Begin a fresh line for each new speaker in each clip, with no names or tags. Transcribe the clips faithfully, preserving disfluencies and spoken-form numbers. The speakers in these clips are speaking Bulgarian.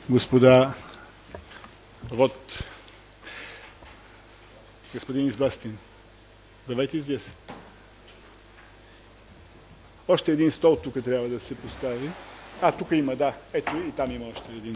господа, вот, господин Избастин, давайте здесь. Още един стол тук трябва да се постави. А, тук има, да. Ето и там има още един.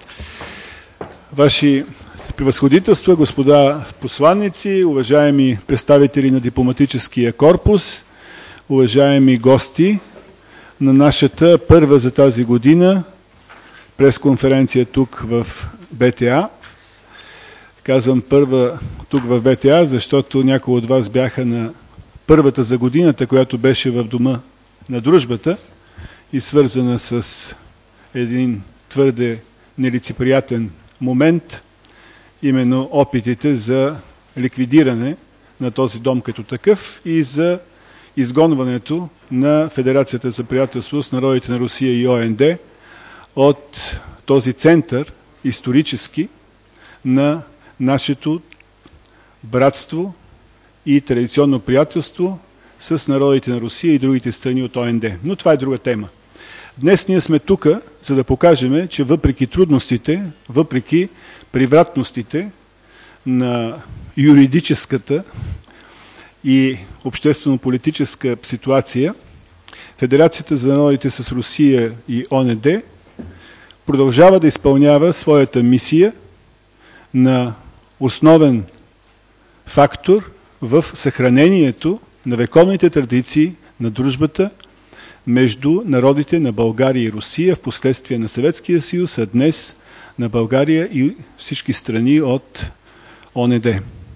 Ваши превъзходителства, господа посланници, уважаеми представители на дипломатическия корпус, уважаеми гости на нашата първа за тази година пресконференция тук в БТА. Казвам първа тук в БТА, защото някои от вас бяха на първата за годината, която беше в Дома на дружбата и свързана с един твърде нелицеприятен момент, именно опитите за ликвидиране на този дом като такъв и за изгонването на Федерацията за приятелство с народите на Русия и ОНД от този център исторически на нашето братство и традиционно приятелство с народите на Русия и другите страни от ОНД. Но това е друга тема. Днес ние сме тук, за да покажем, че въпреки трудностите, въпреки превратностите на юридическата и обществено-политическа ситуация, Федерацията за народите с Русия и ОНД продължава да изпълнява своята мисия на основен фактор в съхранението на вековните традиции на дружбата между народите на България и Русия, в последствие на Съветския съюз, а днес на България и всички страни от ОНД.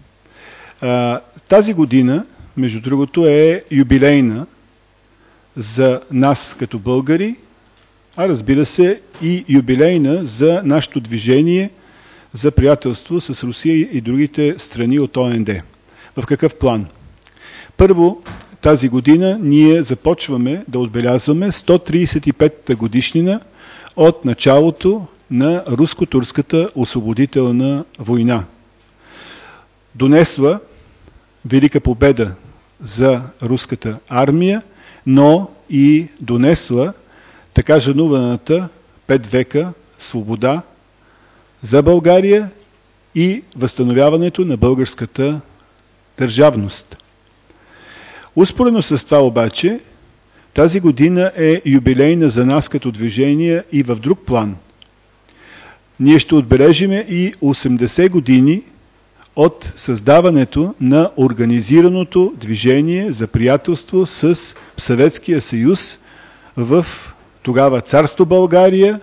Тази година, между другото, е юбилейна за нас като българи, а разбира се и юбилейна за нашето движение за приятелство с Русия и другите страни от ОНД. В какъв план? Първо, тази година ние започваме да отбелязваме сто тридесет и пета годишнина от началото на руско-турската освободителна война. Донесла велика победа за руската армия, но и донесла така жануваната пет века свобода за България и възстановяването на българската държавност. Успоредно с това обаче, тази година е юбилейна за нас като движение и в друг план. Ние ще отбележиме и осемдесет години от създаването на организираното движение за приятелство с Съветския съюз в тогава царство България,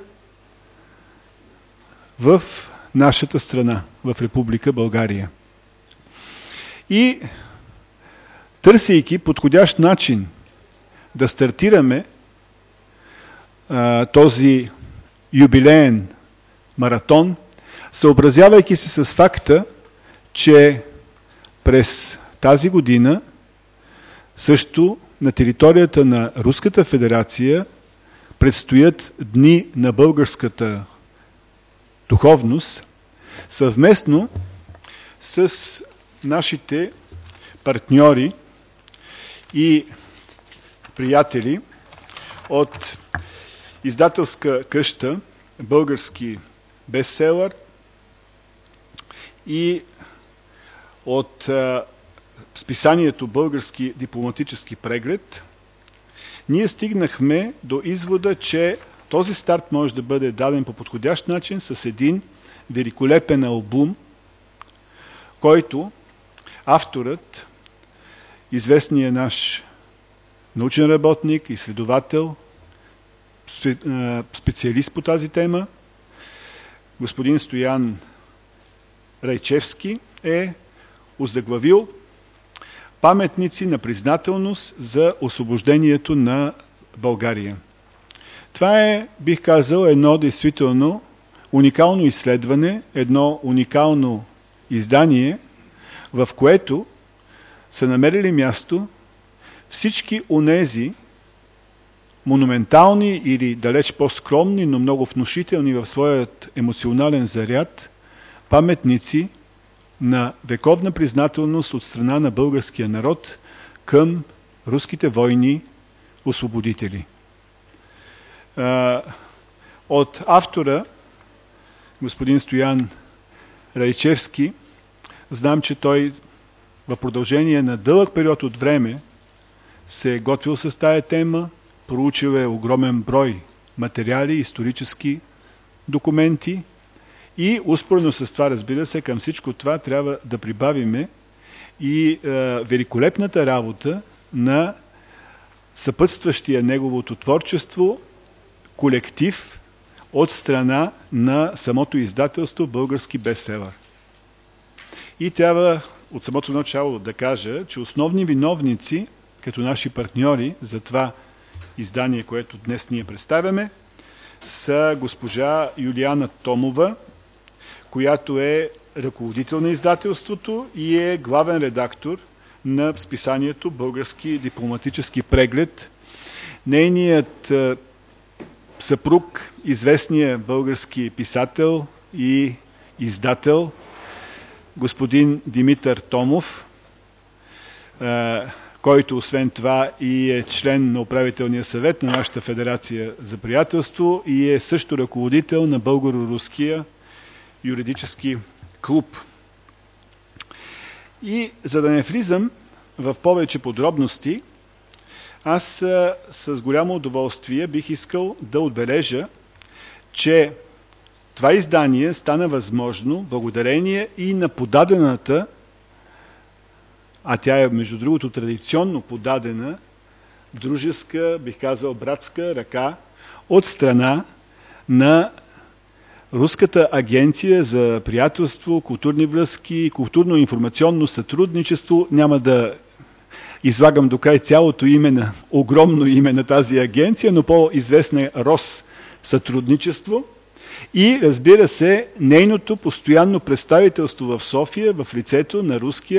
в нашата страна, в Република България. И търсейки подходящ начин да стартираме а, този юбилеен маратон, съобразявайки се с факта, че през тази година също на територията на Руската федерация предстоят дни на българската духовност, съвместно с нашите партньори и приятели от издателска къща Български бестселър и от а, списанието Български дипломатически преглед, ние стигнахме до извода, че този старт може да бъде даден по подходящ начин с един великолепен албум, който авторът, известният наш научен работник, изследовател, специалист по тази тема, господин Стоян Райчевски, е озаглавил паметници на признателност за освобождението на България. Това е, бих казал, едно действително уникално изследване, едно уникално издание, в което са намерили място всички онези монументални или далеч по-скромни, но много внушителни в своят емоционален заряд паметници на вековна признателност от страна на българския народ към руските войни освободители. От автора господин Стоян Райчевски. Знам, че той в продължение на дълъг период от време се е готвил с тая тема, проучил е огромен брой материали, исторически документи и успоредно с това, разбира се, към всичко това трябва да прибавиме и е, великолепната работа на съпътстващия неговото творчество колектив от страна на самото издателство Български бестселър. И трябва от самото начало да кажа, че основни виновници, като наши партньори за това издание, което днес ние представяме, са госпожа Юлиана Томова, която е ръководител на издателството и е главен редактор на списанието Български дипломатически преглед. Нейният съпруг, известният български писател и издател, господин Димитър Томов, който освен това и е член на управителния съвет на нашата Федерация за приятелство и е също ръководител на българо-руския юридически клуб. И за да не влизам в повече подробности, аз с голямо удоволствие бих искал да отбележа, че това издание стана възможно благодарение и на подадената, а тя е между другото традиционно подадена, дружеска, бих казал братска ръка от страна на Руската агенция за приятелство, културни връзки и културно-информационно сътрудничество. Няма да излагам до край цялото име на, огромно име на тази агенция, но по-известна е Рос сътрудничество. И, разбира се, нейното постоянно представителство в София в лицето на Руския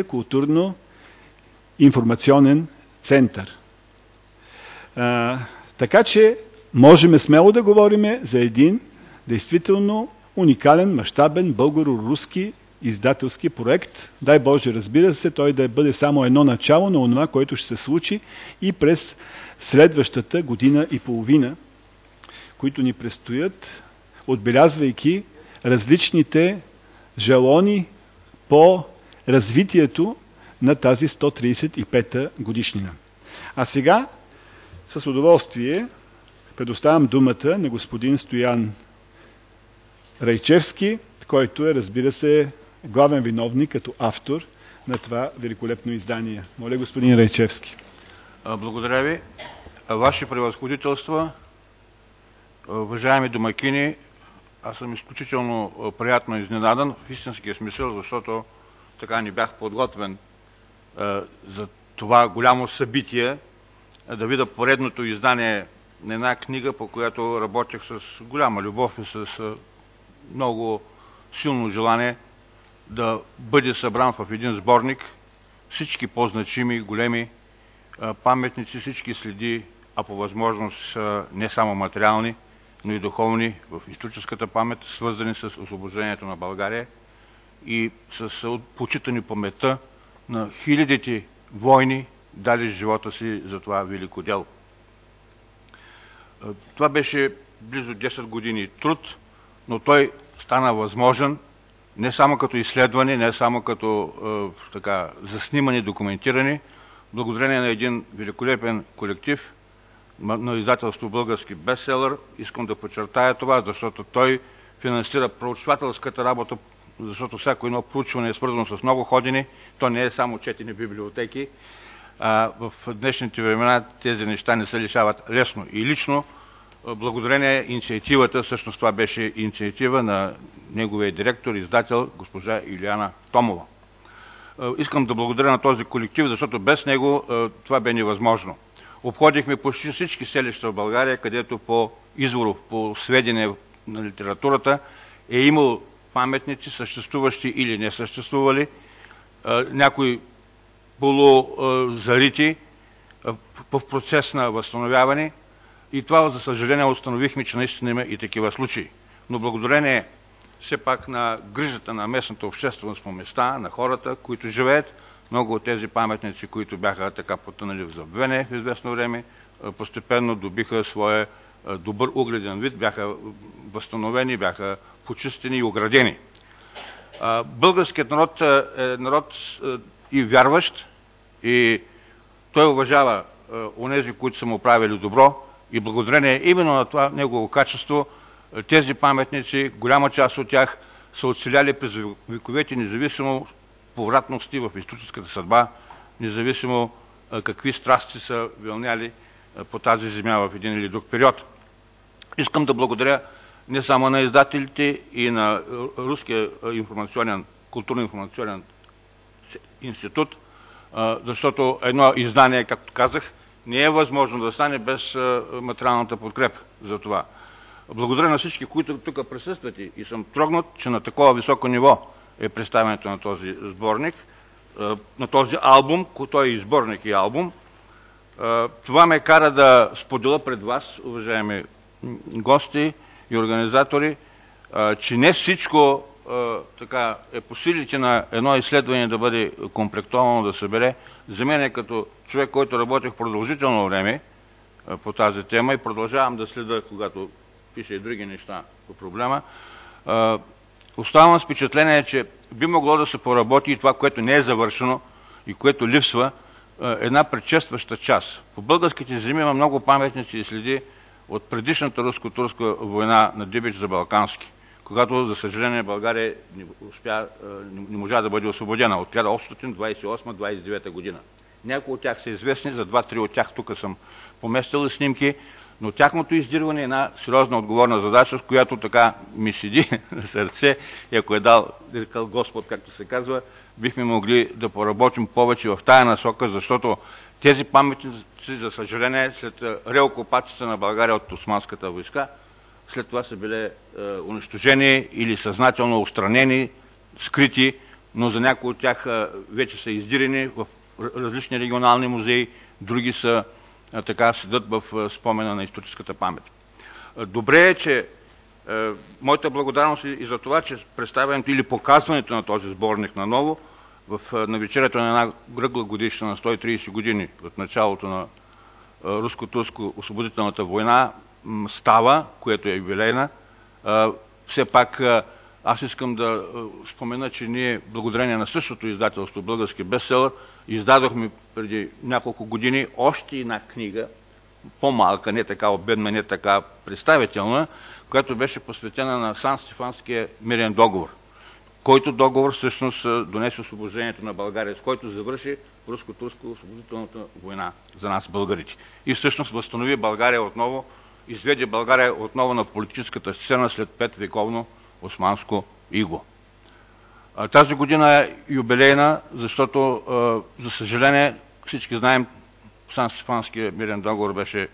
културно-информационен център. А, така че можем смело да говорим за един действително уникален, мащабен българо-руски издателски проект. Дай Боже, разбира се, той да бъде само едно начало на онова, което ще се случи и през следващата година и половина, които ни предстоят, отбелязвайки различните жалони по развитието на тази сто тридесет и пета годишнина. А сега с удоволствие предоставям думата на господин Стоян Райчевски, който е, разбира се, главен виновник като автор на това великолепно издание. Моля, господин Райчевски.
Благодаря ви. Ваши превъзходителства, уважаеми домакини, аз съм изключително приятно изненадан в истинския смисъл, защото така не бях подготвен за това голямо събитие, да видя поредното издание на една книга, по която работех с голяма любов и с много силно желание да бъде събран в един сборник всички по-значими, големи паметници, всички следи, а по възможност не само материални, но и духовни в историческата памет, свързани с освобождението на България и с почитане паметта на хилядите войни, дали живота си за това велико дело. Това беше близо десет години труд, но той стана възможен не само като изследване, не само като е, така, заснимане, документиране, благодарение на един великолепен колектив на издателство Български бестселър. Искам да подчертая това, защото той финансира проучвателската работа, защото всяко едно проучване е свързано с много ходене, то не е само четене в библиотеки. А в днешните времена тези неща не се лишават лесно и лично. Благодарение инициативата, всъщност това беше инициатива на неговия директор, издател, госпожа Юлиана Томова. Искам да благодаря на този колектив, защото без него това бе невъзможно. Обходихме почти всички селища в България, където по изворов, по сведения на литературата е имал паметници, съществуващи или не съществували, някои полузарити в процес на възстановяване. И това, за съжаление, установихме, че наистина има и такива случаи. Но благодарение все пак на грижата на местната общественост по места, на хората, които живеят, много от тези паметници, които бяха така потънали в забвение в известно време, постепенно добиха своя добър угледен вид, бяха възстановени, бяха почистени и оградени. Българският народ е народ и вярващ, и той уважава онези, които са му правили добро, и благодарение именно на това негово качество тези паметници, голяма част от тях са оцеляли през вековете, независимо повратности в историческата съдба, независимо какви страсти са вълняли по тази земя в един или друг период. Искам да благодаря не само на издателите и на Руския информационен, културно-информационен институт, защото едно издание, както казах, не е възможно да стане без материалната подкрепа за това. Благодаря на всички, които тук присъстват, и съм трогнат, че на такова високо ниво е представянето на този сборник, на този албум, той е и сборник и албум. Това ме кара да споделя пред вас, уважаеми гости и организатори, че не всичко така е по силите на едно изследване да бъде комплектовано, да събере. За мен е като човек, който работех продължително време по тази тема и продължавам да следа, когато пише и други неща по проблема, оставам с впечатление, че би могло да се поработи и това, което не е завършено и което липсва, една предшестваща част. По българските земи има много паметници и следи от предишната руско-турска война на Дибич за Балкански, когато, за съжаление, България не, успя, не можа да бъде освободена от хиляда осемстотин двадесет и осма - двадесет и девета година. Някои от тях са известни, за два-три от тях тук съм поместил снимки, но тяхното издирване е една сериозна отговорна задача, с която така ми седи на сърце, и ако е дал рекал Господ, както се казва, бихме могли да поработим повече в тая насока, защото тези паметници, за съжаление, след реокупацията на България от османската войска, след това са били е, унищожени или съзнателно отстранени, скрити, но за някои от тях е, вече са издирени в различни регионални музеи, други са е, така седат в е, спомена на историческата памет. Е, добре е, че е, моята благодарност е и за това, че представянето или показването на този сборник наново в е, навечерието на една кръгла годишна на сто и тридесет години от началото на е, руско-турско-освободителната война става, което е юбилейна. Все пак аз искам да спомена, че ние, благодарение на същото издателство Български бестселър, издадохме преди няколко години още една книга, по-малка, не така обедна, не така представителна, която беше посветена на Сан-Стефанския мирен договор, който договор всъщност донесе освобождението на България, с който завърши руско-турско-освободителната война за нас, българите. И всъщност възстанови България отново, изведе България отново на политическата сцена след петвековно османско иго. Тази година е юбилейна, защото, за съжаление, всички знаем, Сан-Стефанския мирен договор беше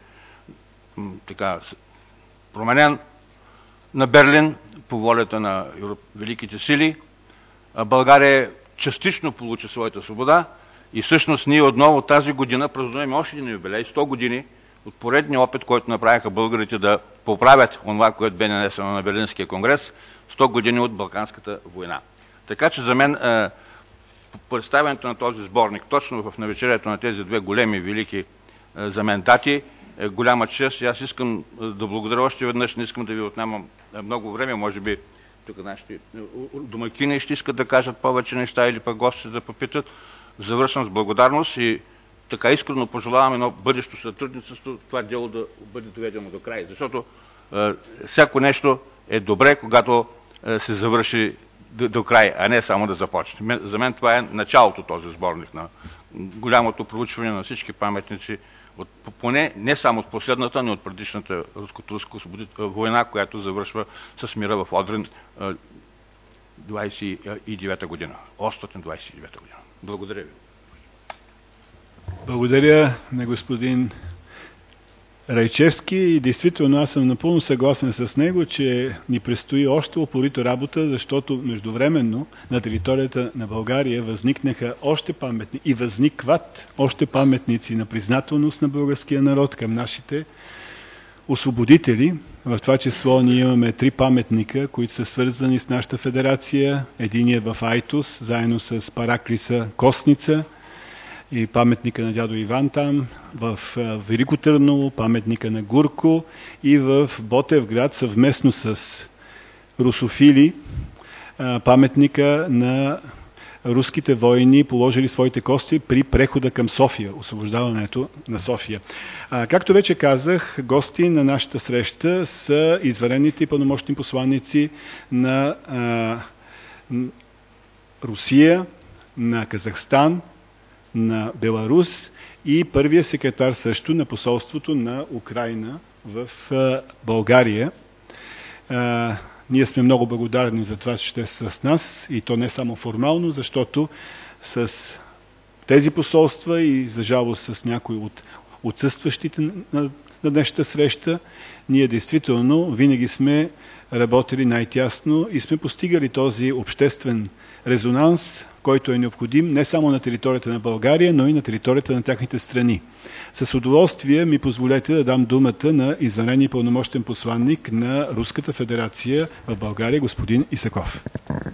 така променен на Берлин по волята на великите сили. България частично получи своята свобода и всъщност ние отново тази година празнуваме още един юбилей, сто години от поредния опит, който направиха българите да поправят това, което бе нанесено на Берлинския конгрес, сто години от Балканската война. Така че за мен е, представянето на този сборник, точно в навечерието на тези две големи, велики е, за мен дати, е голяма чест. И аз искам да благодаря още веднъж, не искам да ви отнемам много време, може би тук нашите домакини ще искат да кажат повече неща или пък гости да попитат. Завършвам с благодарност и така искрено пожелавам едно бъдещо сътрудничество, това дело да бъде доведено до край. Защото е, всяко нещо е добре, когато е, се завърши до, до край, а не само да започне. За мен това е началото, този сборник на голямото проучване на всички паметници, от, поне не само от последната, но от предишната руско-турска война, която завършва с мира в Одрин двадесет и девета година. осемстотин двадесет и девета година. Благодаря ви.
Благодаря на господин Райчевски и действително аз съм напълно съгласен с него, че ни предстои още упорито работа, защото междувременно на територията на България възникнаха още паметни и възникват още паметници на признателност на българския народ към нашите освободители. В това число ние имаме три паметника, които са свързани с нашата федерация. Единият в Айтос, заедно с Параклиса Костница, и паметника на дядо Иван там, в Велико Търново, паметника на Гурко и в Ботевград съвместно с русофили паметника на руските воини, положили своите кости при прехода към София, освобождаването на София. А, както вече казах, гости на нашата среща са изварените и пълномощни посланици на а, Русия, на Казахстан, на Беларус и първия секретар също на посолството на Украина в а, България. А, Ние сме много благодарни за това, че ще са с нас и то не само формално, защото с тези посолства и за жалост с някои от отсъстващите на, на днешната среща, ние действително винаги сме работили най-тясно и сме постигали този обществен резонанс, който е необходим не само на територията на България, но и на територията на тяхните страни. С удоволствие ми позволете да дам думата на извънредния пълномощен посланник на Руската федерация в България, господин Исаков.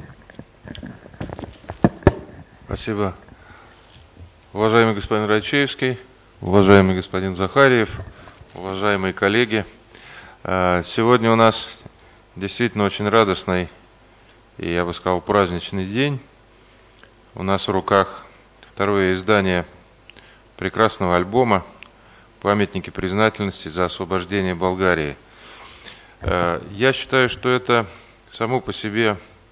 Спасибо. Уважаемый господин Райчевский, уважаемый господин Захарьев, уважаемые коллеги, сегодня у нас действительно очень радостный и, я бы сказал, праздничный день. У нас в руках второе издание прекрасного альбома «Памятники признательности за освобождение Болгарии». Я считаю, что это само по себе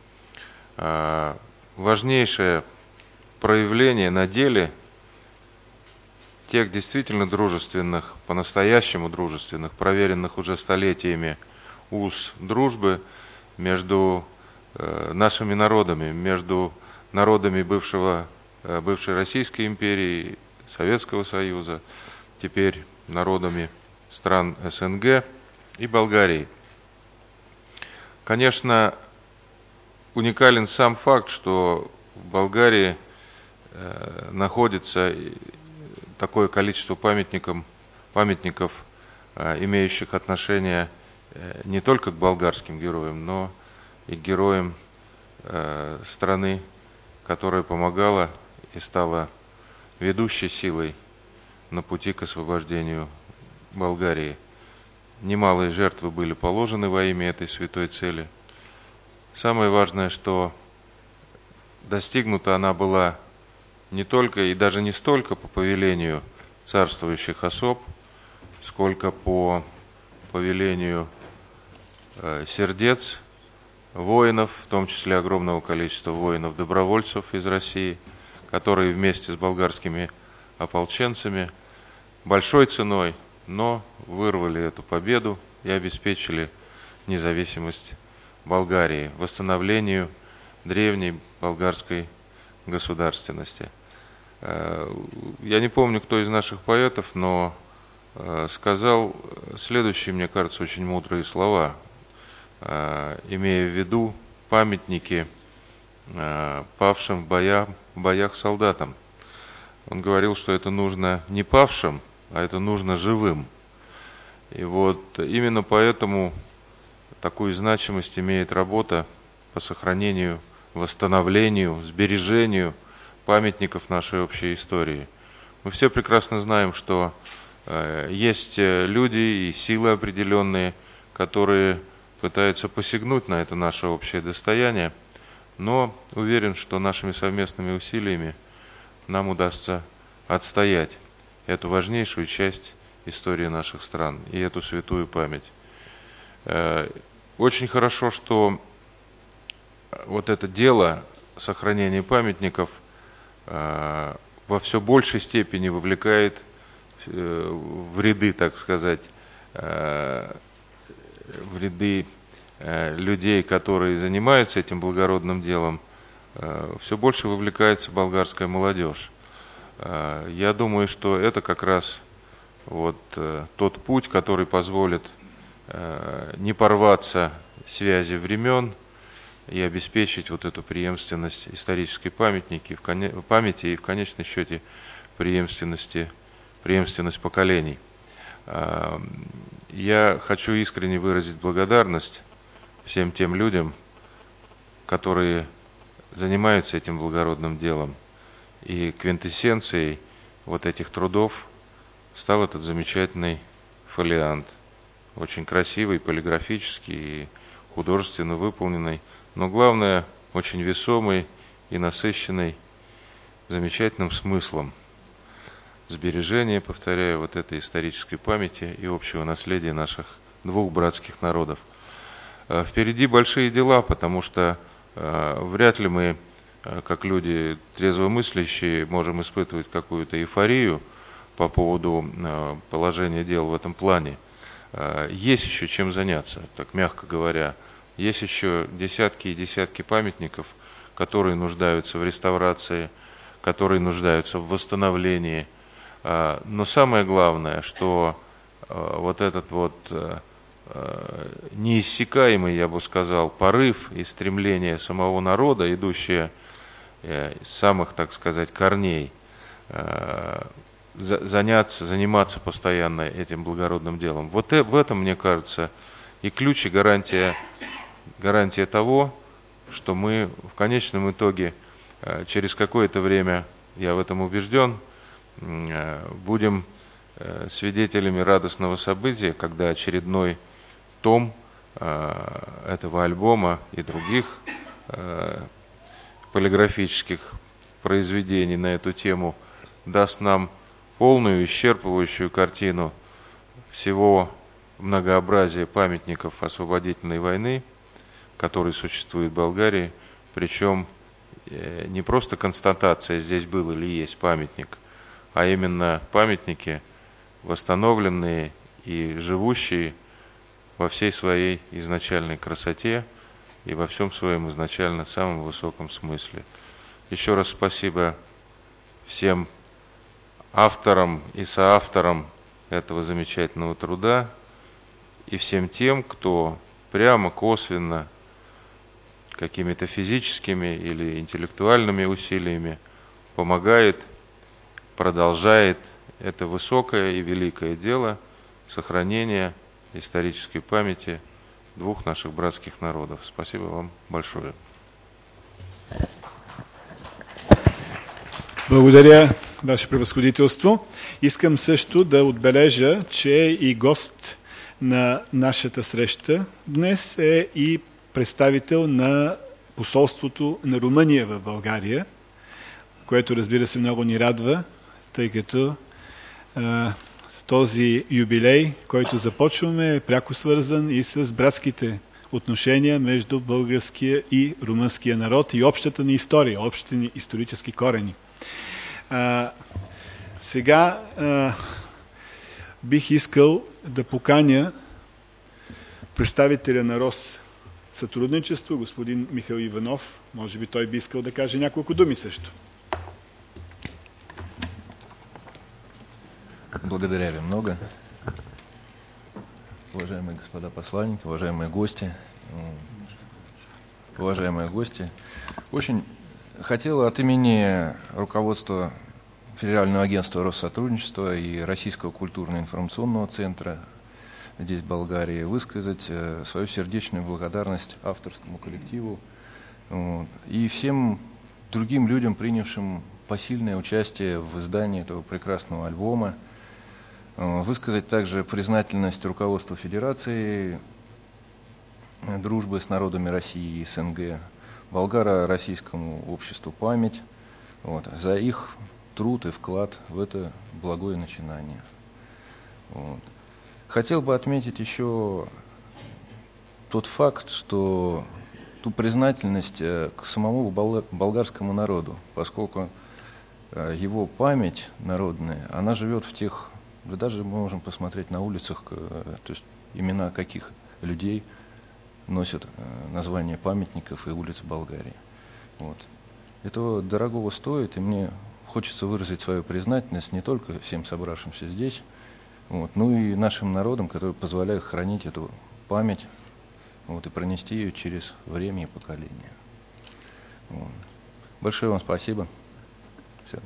важнейшее проявление на деле тех действительно дружественных, по-настоящему дружественных, проверенных уже столетиями уз дружбы между нашими народами, между народами бывшего, бывшей Российской империи, Советского Союза, теперь народами стран СНГ и Болгарии. Конечно, уникален сам факт, что в Болгарии э, находится такое количество памятников, памятников э, имеющих отношение э, не только к болгарским героям, но и к героям э, страны, которая помогала и стала ведущей силой на пути к освобождению Болгарии. Немалые жертвы были положены во имя этой святой цели. Самое важное, что достигнута она была не только и даже не столько по повелению царствующих особ, сколько по повелению э, сердец воинов, в том числе огромного количества воинов-добровольцев из России, которые вместе с болгарскими ополченцами большой ценой, но вырвали эту победу и обеспечили независимость Болгарии, восстановлению древней болгарской государственности. Я не помню, кто из наших поэтов, но сказал следующие, мне кажется, очень мудрые слова, имея в виду памятники павшим в боях, в боях солдатам. Он говорил, что это нужно не павшим, а это нужно живым. И вот именно поэтому такую значимость имеет работа по сохранению, восстановлению, сбережению памятников нашей общей истории. Мы все прекрасно знаем, что э, есть люди и силы определенные, которые пытаются посягнуть на это наше общее достояние, но уверен, что нашими совместными усилиями нам удастся отстоять эту важнейшую часть истории наших стран и эту святую память. Очень хорошо, что вот это дело сохранения памятников во все большей степени вовлекает в ряды, так сказать, в ряды людей, которые занимаются этим благородным делом, все больше вовлекается болгарская молодежь. Я думаю, что это как раз вот тот путь, который позволит не порваться связи времен и обеспечить вот эту преемственность исторической памятники, в коне... памяти и в конечном счете преемственности, преемственность поколений. Я хочу искренне выразить благодарность всем тем людям, которые занимаются этим благородным делом. И квинтэссенцией вот этих трудов стал этот замечательный фолиант. Очень красивый, полиграфический, художественно выполненной, но главное, очень весомой и насыщенной замечательным смыслом сбережения, повторяю, вот этой исторической памяти и общего наследия наших двух братских народов. Впереди большие дела, потому что э, вряд ли мы, э, как люди трезвомыслящие, можем испытывать какую-то эйфорию по поводу э, положения дел в этом плане. Э, есть еще чем заняться, так мягко говоря. Есть еще десятки и десятки памятников, которые нуждаются в реставрации, которые нуждаются в восстановлении. Э, но самое главное, что э, вот этот вот э, неиссякаемый, я бы сказал, порыв и стремление самого народа, идущее из самых, так сказать, корней, заняться, заниматься постоянно этим благородным делом. Вот в этом, мне кажется, и ключ, и гарантия, гарантия того, что мы в конечном итоге через какое-то время, я в этом убежден, будем свидетелями радостного события, когда очередной том э, этого альбома и других э, полиграфических произведений на эту тему даст нам полную исчерпывающую картину всего многообразия памятников освободительной войны, которые существуют в Болгарии, причем э, не просто констатация, здесь был или есть памятник, а именно памятники, восстановленные и живущие во всей своей изначальной красоте и во всем своем изначально самом высоком смысле. Еще раз спасибо всем авторам и соавторам этого замечательного труда и всем тем, кто прямо, косвенно, какими-то физическими или интеллектуальными усилиями помогает, продолжает это высокое и великое дело сохранения исторической памяти двух наших братских народов. Спасибо вам большое.
Благодаря, Ваше Превъзходителство. Искам също да отбележа, че и гост на нашата среща днес е и представител на посолството на Румъния в България, което, разбира се, много ни радва, тъй като а, този юбилей, който започваме, е пряко свързан и с братските отношения между българския и румънския народ и общата ни история, общите ни исторически корени. А, сега а, бих искал да поканя представителя на РОС сътрудничество, господин Михаил Иванов. Може би той би искал да каже няколко думи също.
Благодаря ви много. Уважаемые господа посланники, уважаемые гости, уважаемые гости, очень хотел от имени руководства Федерального агентства Россотрудничества и Российского культурно-информационного центра здесь, в Болгарии, высказать свою сердечную благодарность авторскому коллективу и всем другим людям, принявшим посильное участие в издании этого прекрасного альбома. Высказать также признательность руководству Федерации дружбы с народами России и СНГ, Болгаро-Российскому обществу «Память» вот, за их труд и вклад в это благое начинание. Вот. Хотел бы отметить еще тот факт, что ту признательность к самому болгарскому народу, поскольку его память народная, она живет в тех, да даже мы можем посмотреть на улицах, то есть имена каких людей носят названия памятников и улиц Болгарии. Вот. Это дорогого стоит, и мне хочется выразить свою признательность не только всем собравшимся здесь, вот, но и нашим народам, которые позволяют хранить эту память вот, и пронести ее через время и поколения. Вот. Большое вам спасибо. Все.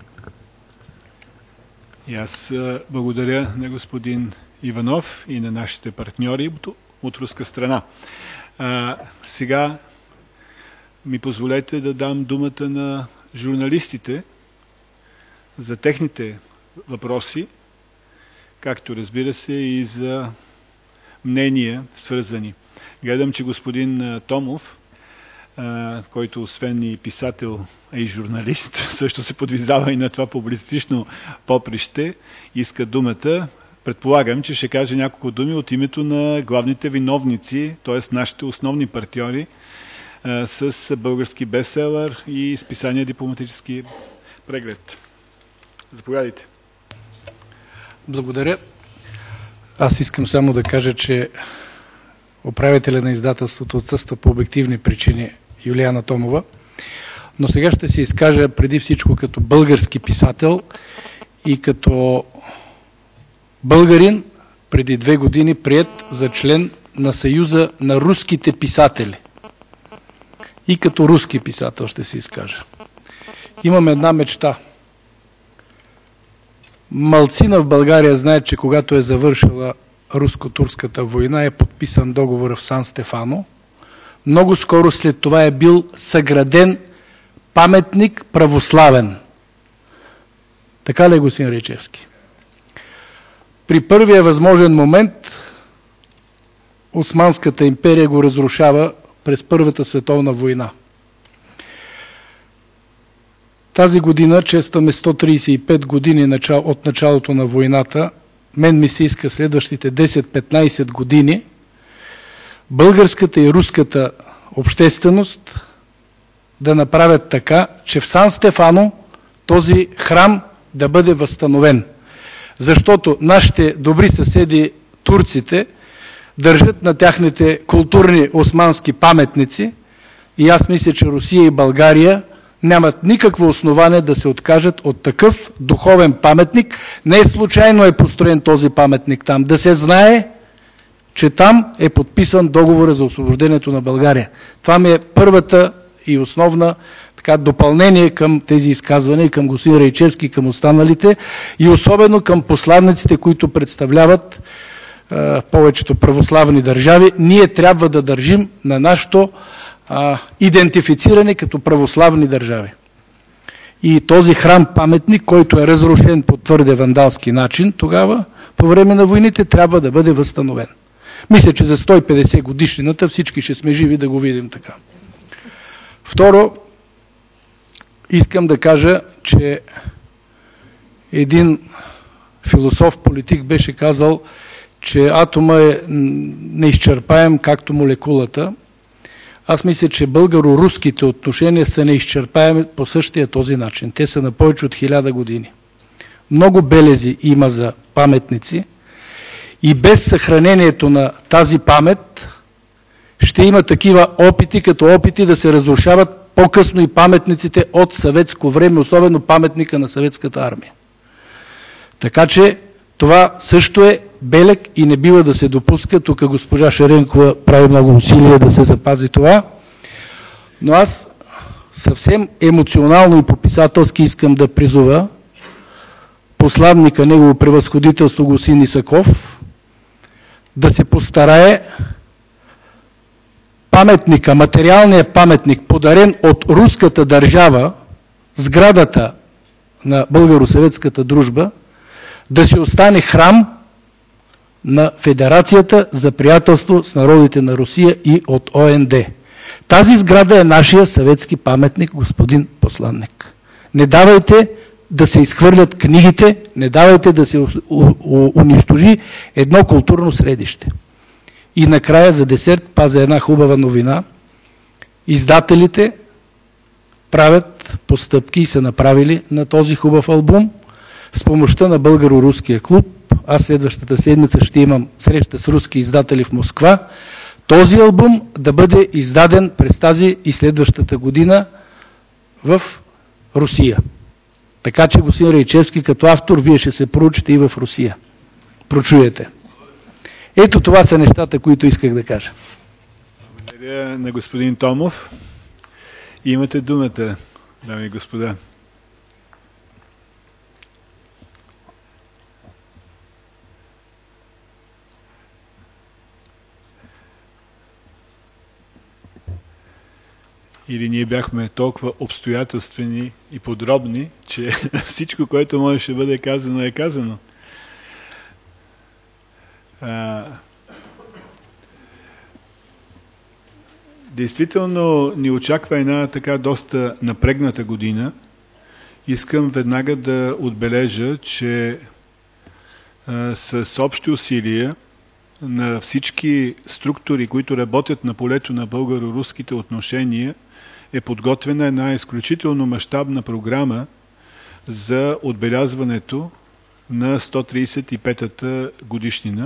И аз благодаря на господин Иванов и на нашите партньори от руска страна. А, сега ми позволете да дам думата на журналистите за техните въпроси, както разбира се и за мнения свързани. Гледам, че господин Томов, който освен и писател, е и журналист, също се подвизава и на това публицистично поприще, иска думата. Предполагам, че ще каже няколко думи от името на главните виновници, т.е. нашите основни партньори с български бестселър и списание Дипломатически преглед. Заповядайте.
Благодаря. Аз искам само да кажа, че управителя на издателството отсъства по обективни причини, Юлияна Томова, но сега ще се изкажа преди всичко като български писател и като българин, преди две години приет за член на Съюза на руските писатели. И като руски писател ще се изкажа. Имам една мечта. Малцина в България знаят, че когато е завършила руско-турската война е подписан договор в Сан Стефано. Много скоро след това е бил съграден паметник православен. Така ли, господин Райчевски? При първия възможен момент Османската империя го разрушава през Първата световна война. Тази година честваме сто тридесет и пет години от началото на войната. Мен ми се иска следващите десет-петнайсет години българската и руската общественост да направят така, че в Сан Стефано този храм да бъде възстановен. Защото нашите добри съседи, турците, държат на тяхните културни османски паметници и аз мисля, че Русия и България нямат никакво основание да се откажат от такъв духовен паметник. Не е случайно е построен този паметник там. Да се знае, че там е подписан договора за освобождението на България. Това ми е първата и основна така, допълнение към тези изказвания, към господин Райчевски, към останалите и особено към посланниците, които представляват е, повечето православни държави. Ние трябва да държим на нашето а, идентифициране като православни държави. И този храм-паметник, който е разрушен по твърде вандалски начин тогава, по време на войните, трябва да бъде възстановен. Мисля, че за сто и петдесет годишнината всички ще сме живи да го видим така. Второ, искам да кажа, че един философ-политик беше казал, че атома е неизчерпаем както молекулата. Аз мисля, че българо-руските отношения са неизчерпаеми по същия този начин. Те са на повече от хиляда години. Много белези има за паметници и без съхранението на тази памет ще има такива опити, като опити да се разрушават по-късно и паметниците от съветско време, особено паметника на съветската армия. Така че това също е белег и не бива да се допуска. Тук госпожа Шаренкова прави много усилия да се запази това. Но аз съвсем емоционално и по-писателски искам да призова посланника, негово превъзходителство господин Исаков, да се постарае паметника, материалният паметник, подарен от руската държава, сградата на българо-съветската дружба, да си остане храм на Федерацията за приятелство с народите на Русия и от О Н Д. Тази сграда е нашия съветски паметник, господин посланник. Не давайте да се изхвърлят книгите, не давайте да се унищожи едно културно средище. И накрая за десерт пазя една хубава новина. Издателите правят постъпки и са направили на този хубав албум с помощта на българо-руския клуб. Аз следващата седмица ще имам среща с руски издатели в Москва. Този албум да бъде издаден през тази и следващата година в Русия. Така че, господин Райчевски, като автор, вие ще се проучите и в Русия. Прочуете. Ето това са нещата, които исках да кажа.
Благодаря на господин Томов. Имате думата, дами и господа. Или ние бяхме толкова обстоятелствени и подробни, че всичко, което можеше да бъде казано, е казано. А, действително ни очаква една така доста напрегната година. Искам веднага да отбележа, че а, с общи усилия на всички структури, които работят на полето на българо-руските отношения, е подготвена една изключително мащабна програма за отбелязването на сто тридесет и петата годишнина.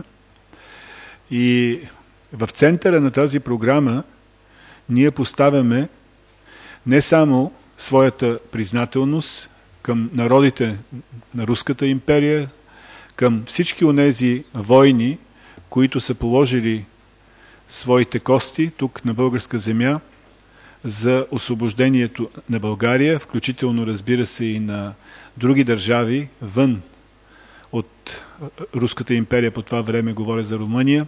И в центъра на тази програма ние поставяме не само своята признателност към народите на Руската империя, към всички онези войни, които са положили своите кости тук на българска земя за освобождението на България, включително, разбира се, и на други държави вън от Руската империя, по това време говоря за Румъния.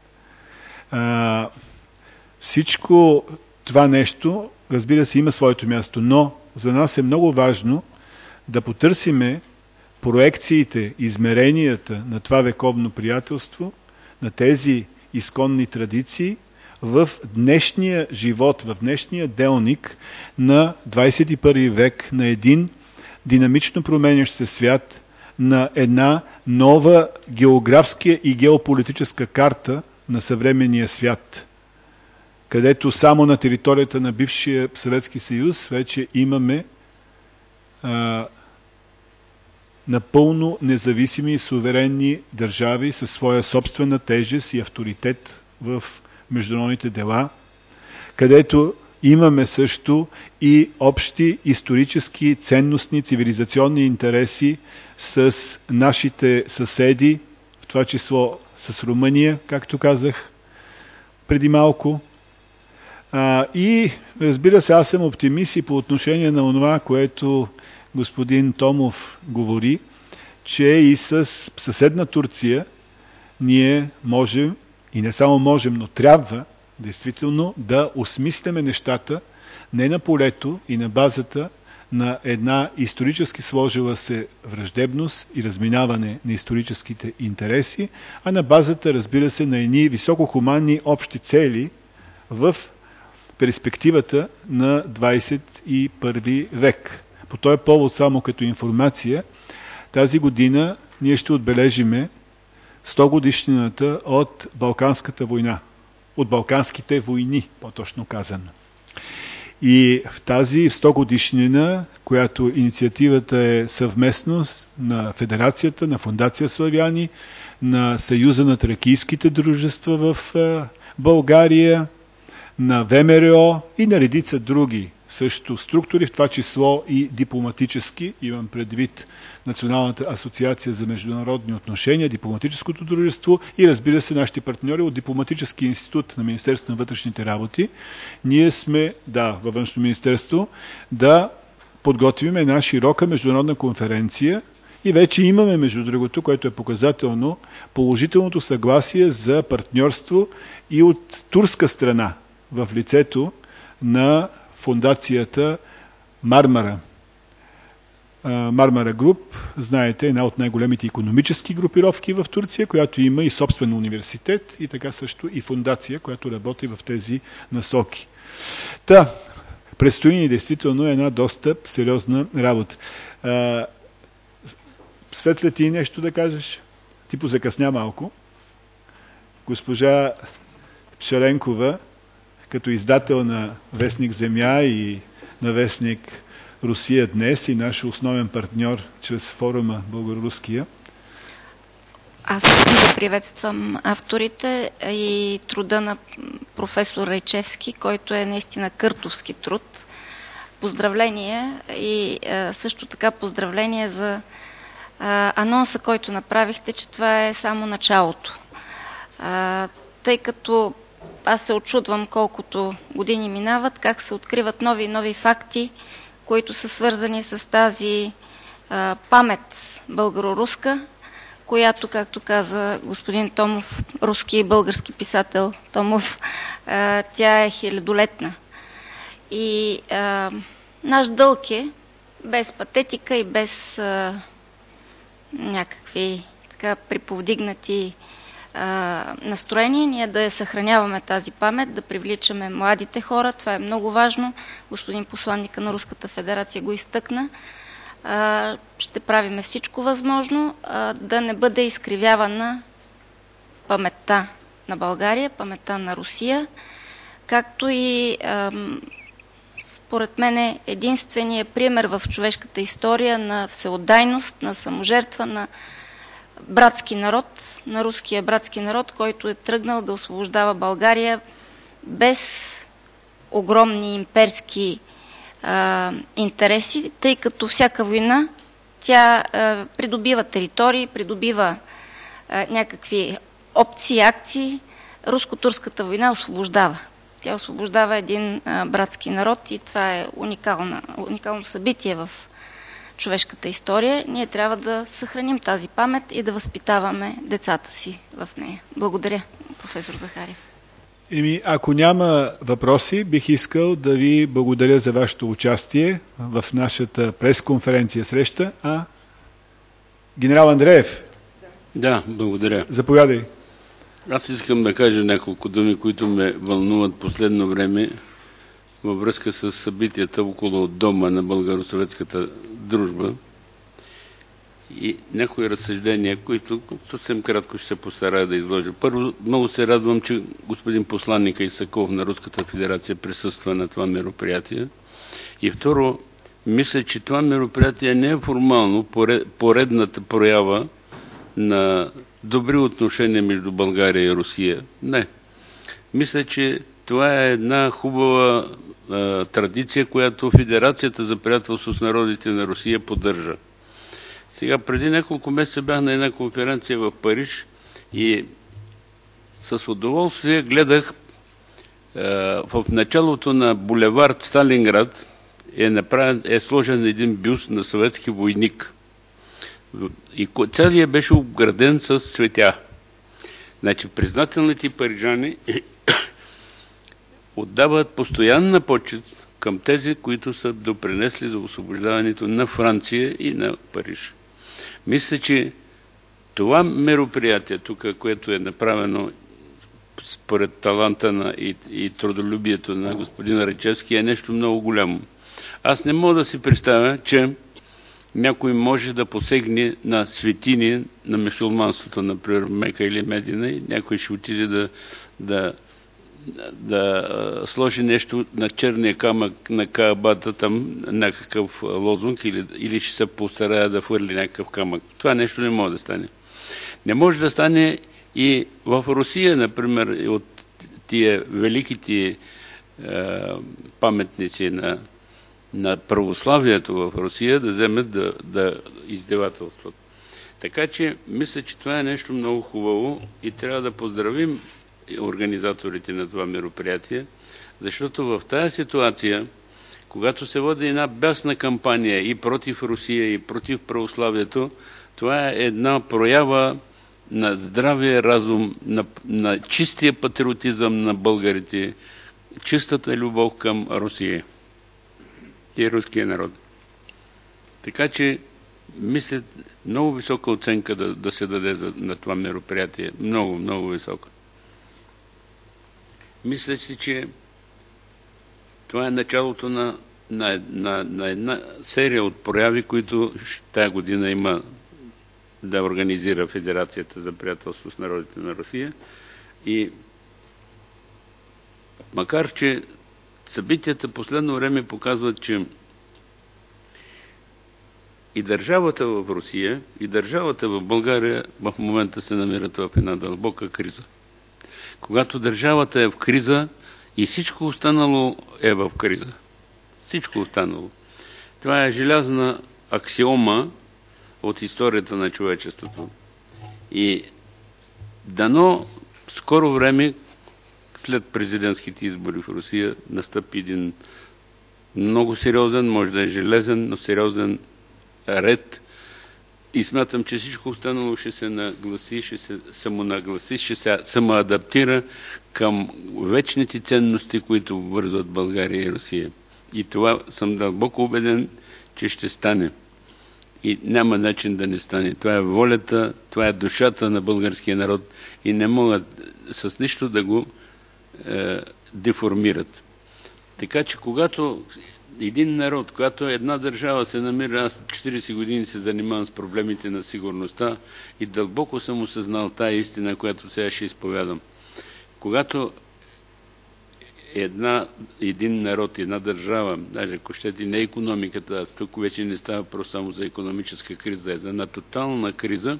А, всичко това нещо, разбира се, има своето място, но за нас е много важно да потърсиме проекциите, измеренията на това вековно приятелство, на тези изконни традиции в днешния живот, в днешния делник на двадесет и първи век, на един динамично променящ се свят, на една нова географска и геополитическа карта на съвременния свят, където само на територията на бившия Съветски съюз вече имаме а, напълно независими и суверенни държави със своя собствена тежест и авторитет в международните дела, където имаме също и общи исторически, ценностни, цивилизационни интереси с нашите съседи, в това число с Румъния, както казах преди малко. А, и разбира се, аз съм оптимист и по отношение на това, което господин Томов говори, че и с съседна Турция ние можем, и не само можем, но трябва действително да осмисляме нещата не на полето и на базата на една исторически сложила се враждебност и разминаване на историческите интереси, а на базата, разбира се, на едни високохуманни общи цели в перспективата на двадесет и първи век. По този повод, само като информация, тази година ние ще отбележиме сто годишнината от Балканската война. От Балканските войни, по-точно казано. И в тази сто годишнина, която инициативата е съвместно на Федерацията, на Фондация Славяни, на Съюза на тракийските дружества в България, на ВМРО и на редица други също структури, в това число и дипломатически, имам предвид Националната асоциация за международни отношения, дипломатическото дружество и, разбира се, нашите партньори от Дипломатически институт на Министерството на вътрешните работи. Ние сме, да, във Външно министерство, да подготвим една широка международна конференция и вече имаме, между другото, което е показателно, положителното съгласие за партньорство и от турска страна в лицето на фондацията Мармара. Мармара Груп, знаете, една от най-големите икономически групировки в Турция, която има и собствен университет и така също и фондация, която работи в тези насоки. Та, предстои ни действително една доста сериозна работа. Светле, ти нещо да кажеш? Ти позакъсня малко. Госпожа Пшаренкова, като издател на вестник Земя и на вестник Русия днес и наш основен партньор чрез форума Българо-руския.
Аз искам да приветствам авторите и труда на професор Райчевски, който е наистина къртовски труд. Поздравление и също така поздравление за анонса, който направихте, че това е само началото. Тъй като аз се очудвам колкото години минават, как се откриват нови и нови факти, които са свързани с тази а, памет българо-руска, която, както каза господин Томов, руски и български писател Томов, а, тя е хилядолетна. И а, наш дълг е, без патетика и без а, някакви така приповдигнати а, настроение, ние да я съхраняваме тази памет, да привличаме младите хора. Това е много важно. Господин посланника на Руската федерация го изтъкна. А, ще правиме всичко възможно а, да не бъде изкривявана паметта на България, паметта на Русия, както и а, според мен е единственият пример в човешката история на всеотдайност, на саможертва, на братски народ, на руския братски народ, който е тръгнал да освобождава България без огромни имперски а, интереси, тъй като всяка война тя а, придобива територии, придобива а, някакви опции, акции. Руско-турската война освобождава. Тя освобождава един а, братски народ и това е уникална, уникално събитие в човешката история. Ние трябва да съхраним тази памет и да възпитаваме децата си в нея. Благодаря, професор Захариев.
Еми, ако няма въпроси, бих искал да ви благодаря за вашето участие в нашата пресконференция среща. А, генерал Андреев?
Да, благодаря.
Заповядай.
Аз искам да кажа няколко думи, които ме вълнуват последно време във връзка с събитията около дома на българо-съветската дружба и някои разсъждения, които съвсем кратко ще се постарая да изложа. Първо, много се радвам, че господин посланника Исаков на Руската федерация присъства на това мероприятие. И второ, мисля, че това мероприятие не е формално поредната проява на добри отношения между България и Русия. Не. Мисля, че това е една хубава а, традиция, която Федерацията за приятелство с народите на Русия поддържа. Сега, преди няколко месеца бях на една конференция в Париж и с удоволствие гледах а, в началото на булевард Сталинград е, направен, е сложен един бюст на съветски войник. И целият беше обграден с цветя. Значи, признателните парижани отдават постоянна почет към тези, които са допринесли за освобождаването на Франция и на Париж. Мисля, че това мероприятие тук, което е направено според таланта на и, и трудолюбието на господин Райчевски, е нещо много голямо. Аз не мога да си представя, че някой може да посегне на светини на мюсюлманството, например Мека или Медина, и някой ще отиде да, да, да сложи нещо на черния камък на Каабата, там някакъв лозунг, или, или ще се постарая да хвърли някакъв камък. Това нещо не може да стане. Не може да стане и в Русия, например, от тия великите е, паметници на на православието в Русия да вземат да, да издевателстват. Така че, мисля, че това е нещо много хубаво и трябва да поздравим организаторите на това мероприятие, защото в тази ситуация, когато се води една бясна кампания и против Русия, и против православието, това е една проява на здравия разум, на, на чистия патриотизъм на българите, чистата любов към Русия и руския народ. Така че, мисля, много висока оценка да, да се даде за, на това мероприятие. Много, много висока. Мисля си, че това е началото на, на, на, на една серия от прояви, които тази година има да организира Федерацията за приятелство с народите на Русия. И макар, че събитията последно време показват, че и държавата в Русия, и държавата в България в момента се намират в една дълбока криза. Когато държавата е в криза и всичко останало е в криза. Всичко останало. Това е желязна аксиома от историята на човечеството. И дано скоро време, след президентските избори в Русия, настъпи един много сериозен, може да е железен, но сериозен ред. И смятам, че всичко останало ще се нагласи, ще се самонагласи, ще се самоадаптира към вечните ценности, които вързват България и Русия. И това съм дълбоко убеден, че ще стане. и няма начин да не стане. Това е волята, това е душата на българския народ и не могат с нищо да го е, деформират. Така че когато един народ, когато една държава се намира, аз четирийсет години се занимавам с проблемите на сигурността и дълбоко съм осъзнал тая истина, която сега ще изповядам. Когато една, един народ, една държава, даже ако щете не икономиката, аз тук вече не става просто само за икономическа криза, е за една тотална криза,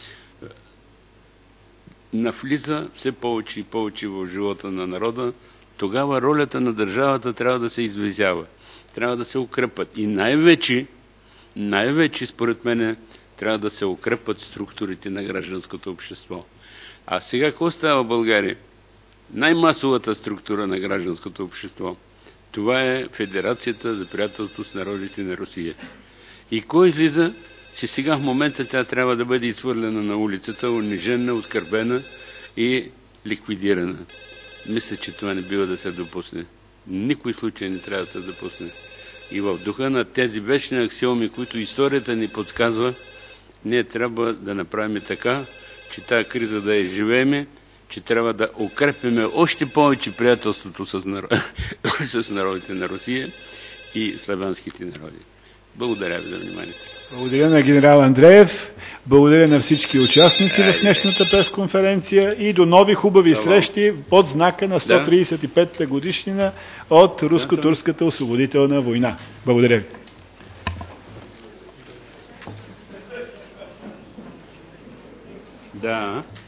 навлиза все повече и повече в живота на народа, тогава ролята на държавата трябва да се извизява. Трябва да се укрепят. И най-вече, най-вече според мен, трябва да се укрепят структурите на гражданското общество. А сега какво става в България? Най-масовата структура на гражданското общество, това е Федерацията за приятелство с народите на Русия. И кой излиза, че сега в момента тя трябва да бъде изхвърлена на улицата, унижена, оскърбена и ликвидирана. Мисля, че това не бива да се допусне. Никой случай не трябва да се допусне. И в духа на тези вечни аксиоми, които историята ни подсказва, ние трябва да направим така, че тази криза да я живееме, че трябва да укрепиме още повече приятелството с, народ... с народите на Русия и славянските народи. Благодаря ви за вниманието.
Благодаря на генерал Андреев, благодаря на всички участници в днешната пресконференция и до нови хубави
да,
срещи под знака на сто тридесет и петата годишнина от Руско-турската освободителна война. Благодаря ви.
Да.